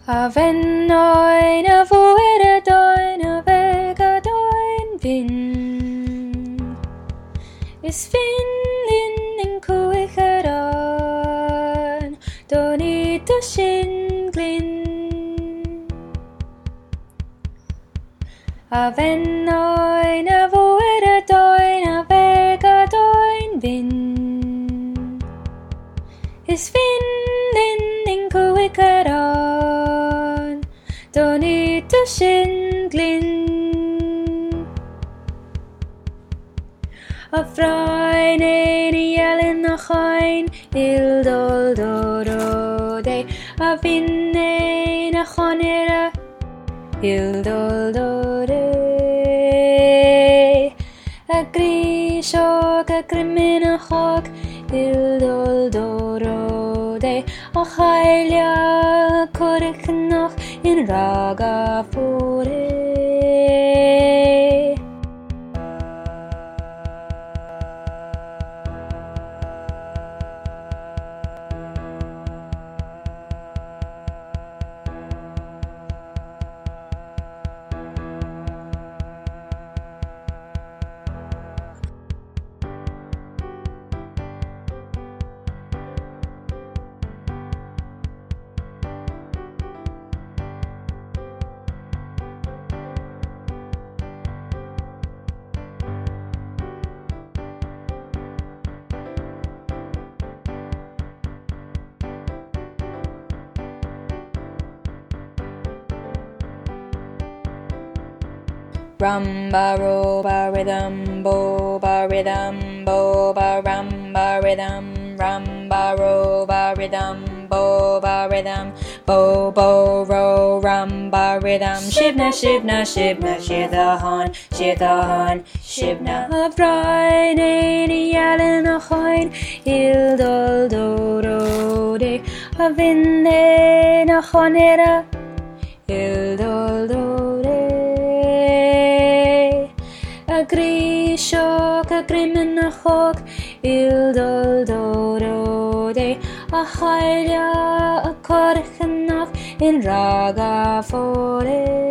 Haven oin a fwyd a doin a feg a doin fin. Is fin lin yn cwych ar on, don I dy sin glyn. Haven oin a fwyd a doin a feg a doin fin. Is fin lin yn cwych ar on, don I dy sin glyn. A frain ein I elin a chain il dol doro de. A fin ein a chonera il dol dore. A grisog a grimin a chog il dol doro de. A chailia corich noch in raga fore. Rum ba ro ba rhythm bo ba rhythm bo ba rum ba rhythm rum ba ro ba rhythm bo ba rhythm bo bo ro rum ba rhythm shivna shivna shivna shidhahan shidhahan shivna a bright any allen a coin il dol doro de a vinne a chonera il dol dore. A grisog a grimin a chog il dol doro de. A chailia a corich nach in raga fore.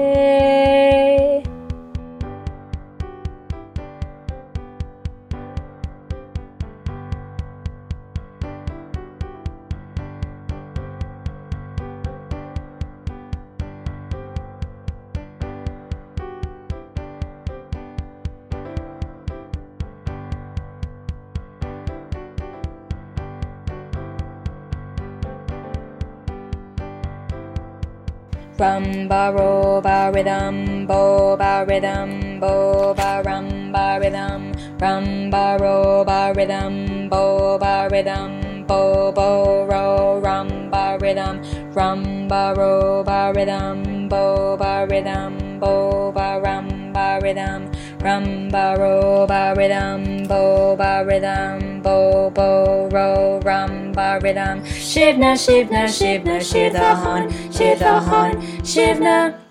Rum ba ro ba rhythm bo ba rhythm bo ba rum ba rhythm rum ba ro ba rhythm bo ba rhythm bo bo ro rum ba rhythm rum ba ro ba rhythm bo ba rhythm bo ba rum ba rhythm rum ba ro ba rhythm bo ba rhythm bo bo ro rum ba rhythm shivna shivna shivna shidhahan shidhahan shivna.